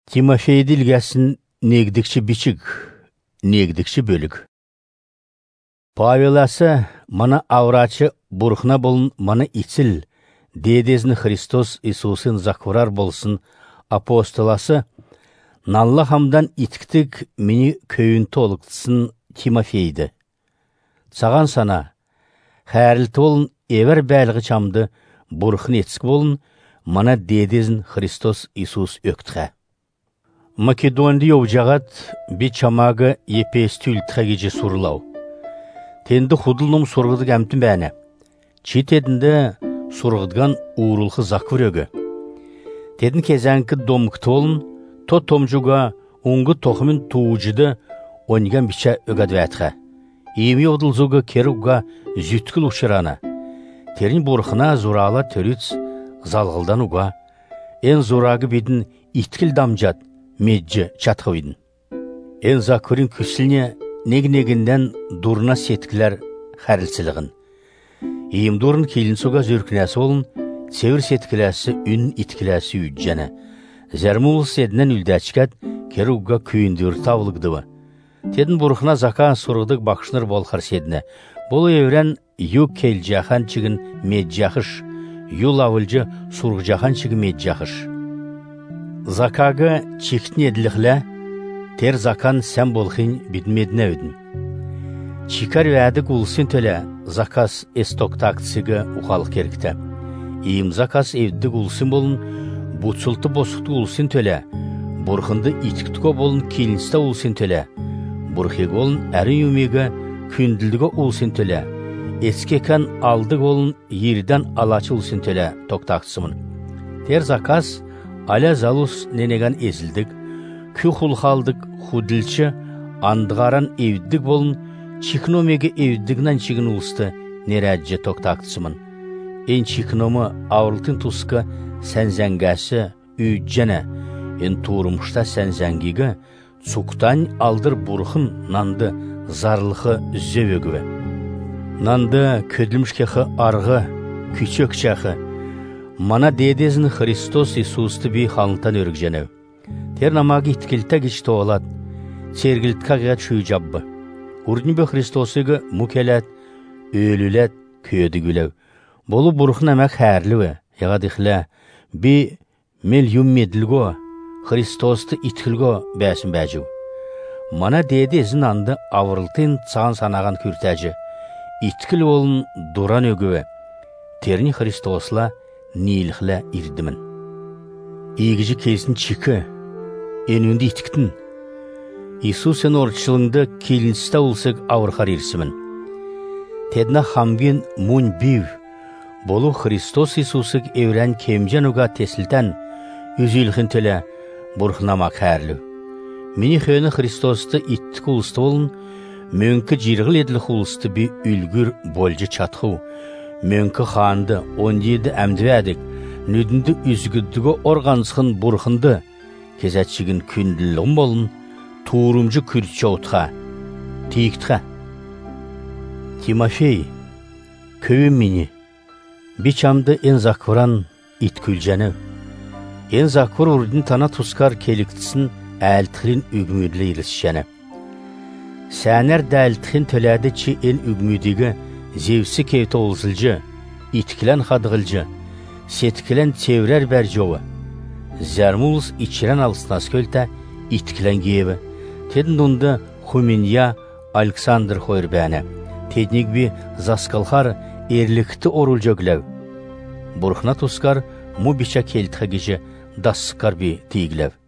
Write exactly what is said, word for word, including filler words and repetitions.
Тимофей дилгәсін негдікші бичік, негдікші бөлік. Павеласы мана аврачы бурхна болын мана иціл, дедезін Христос Иисусын закварар болсын апостоласы, налла хамдан иткітік мені кöyін толықтысын Тимофейді. Саған сана, хәрілті болын евер бәлігі чамды бурхын етсік болын, мана дедезін Христос Иисус өктіға. Македонды еужағат бе чамағы епесті үлтіға кеже сұрылау. Тенді худылным сұрғыдық әмтін бәні. Чит едінді сұрғыдған уырылқы заквыр өгі. Тедін кезәңкі домқыты олын, то томжуға оңғы тоқымын туғыжыды оңған біча өгәді әтіға. Еми одылзуға керуға зүткіл ұшырана. Терін бұрқына зұрала төріц залғылдан ұға. Ен зұрағы бедін иткіл дамжат, меджі чатқывидін. Ен заквырын күсіліне нег-негінден дұрына сеткілер қәрілсілігін. Ем дұрын келін суға зөркінәсі олын, севір сеткіләсі үн иткіләсі үджәні. Зәрмуыл седінен үлдәчкәт керуға күйіндір тавылығдывы. Тедін бұрқына зака сұрғыдық бақшыныр болқар седіне. Бұл еврен юг кел жақан чігін меджақыш, юл авылжы сұрғы жақан чігі меджақыш. Закагы чектін еділіғілі, тер закан сән болқын бідмедіне өдін. Чикар вәдік ұлсын төлі закас эстоктактысыға ұқалық керікті. Ем закас евдік ұлсын болын, бұтсылты босықты ұлсын төлі, бұрқынды иткітігі болын келіністі ұлсын төлі, бұрқег олын әрі өмегі күнділдігі ұлсын төлі, ескекан алдық олын ерден алачы ұлсын төлі тоқтақтысымын. Тер закас аля залус ненеган ezildik, kü hulhaldık hudilçi, andığaran evdik bolun, çiknomege evdiknan çigin ulsты neradje toktaktısımın. En çiknomu avırlıtın tuskı senzengəsi üyüccene, en tuğrumuşta senzengigi, çuktan aldır burğın nandı zarlığı zövögüve. Nandı ködülmüşkəxi arğı, küçük çaxı, mana dedezini Христос Иисусты би халынтан өргженеу. Тер намаги иткілті кечті олад, сергілтка қиғат шүй жаббы. Урдынбі Христосыға мүкелет, өлілет, көді күлеу. Болу бұрқын әмәк әрліуі, яғадықлі, би мел юммеділго, Христосты иткілго бәсін бәжу. Mana dedezin andı avırıltın sağın sanağın kürtәжі. Иткіл олын дұран өгіwe. Терни Христосла нилхле ирдімін. Егіжі кезін чикі, енінді иткітін. Иисусын орчылыңды келінсті ұлсық ауырқар ерсімін. Тедна хамген мұн бив, болу Христос Иисусық еврен кемжен ұға тесілтен, үзілхін тілі бұрқынама кәрлі. Мені хөні Христосты иттік ұлысты олын, мөнкі жирғыл еділік ұлысты бі үлгір болжы чатқу. Мөнкі ханды, он еді әмді әдік, нүдінді үзгідігі орғансығын бұрқынды, кезәтшігін күнділігін болын, туырымжы күртші отқа, тейіктіға. Тимофей, көйім мені, бичамды ен закваран иткүлжәні. Ен заквар ұрдың тана тұскар келіктісін әлтіғін үгмүдлі ерісшәні. Сәнер дәлтіғін төләді чи ен үгмүдігі зевсі кевті олзылжы, иткілен қадығылжы, сеткілен теврер бәр жоғы. Зәрмулыз ичірен алысынас көлті иткілен гейбі. Тедін дұнды Хуменья Александр Хойрбәні. Теднік бі заскалхар ерлікті орыл жөгләу. Бұрқына тұскар му бича келтіғі кежі дасықар бі тейгіләу.